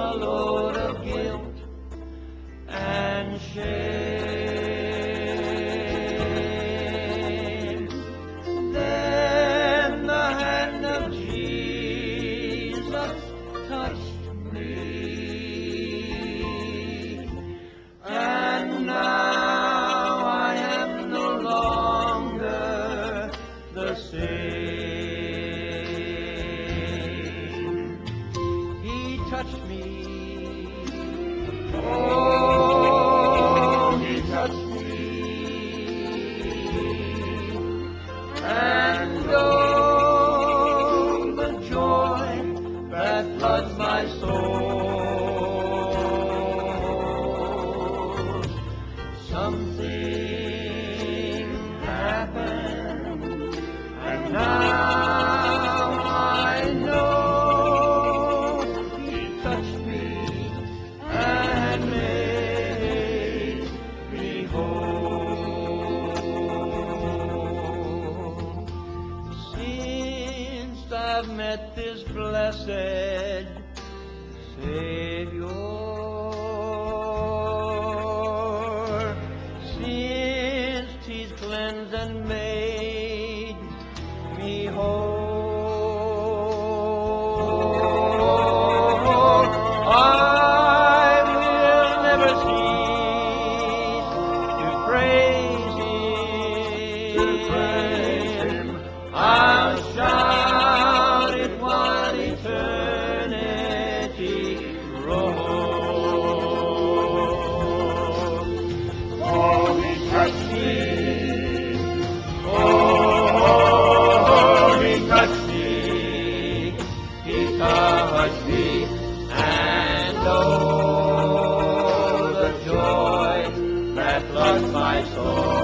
a load of guilt and shame. Then the hand of Jesus touched me, and now I am no longer the same. He touched me. Oh, he touched me. And oh, the joy that floods my soul. Something happened, and now I know he touched me and made me whole. Since I've met this blessed Savior, since He's cleansed and made me whole, I will never cease to praise Him. I'll shout it while eternity rolls. Oh, He touched me. Oh, He touched me. He touched me. And oh, the joy that floods my soul.